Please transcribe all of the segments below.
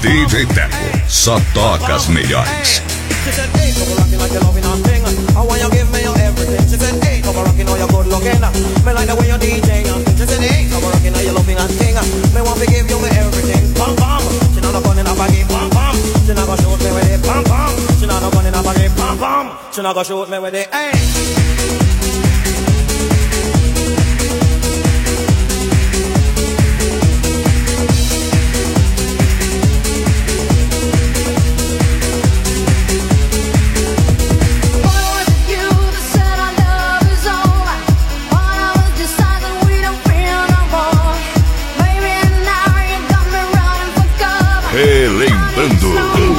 DJ Teco só toca as melhores. She said, hey, come rockin' like you loving and thing. I want you give me your everything. She said, hey, come rockin' all your good looking. Me like the way you DJ and thing. She said, hey, come rockin' all your loving and thing. Me want to give you me everything. Bam bam. She not gun in a baggy. Bam bam. She not gonna shoot me with it. Bam bam. She not gun in a baggy. Bam bam. She not gonna shoot me with it. Hey. Relembrando.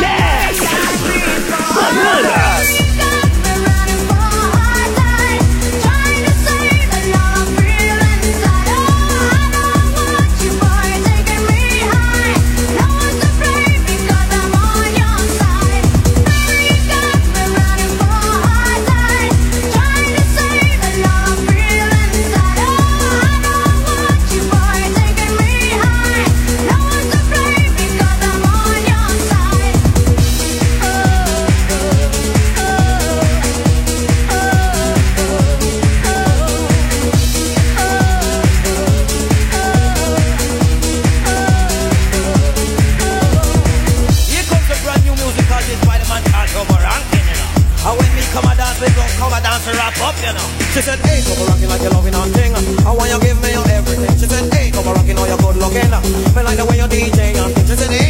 She said, hey, come rockin' like you loving and thing. I want you give me your everything. She said, hey, come rockin' all your good looking. Me like the way you DJ and thing. She said, hey,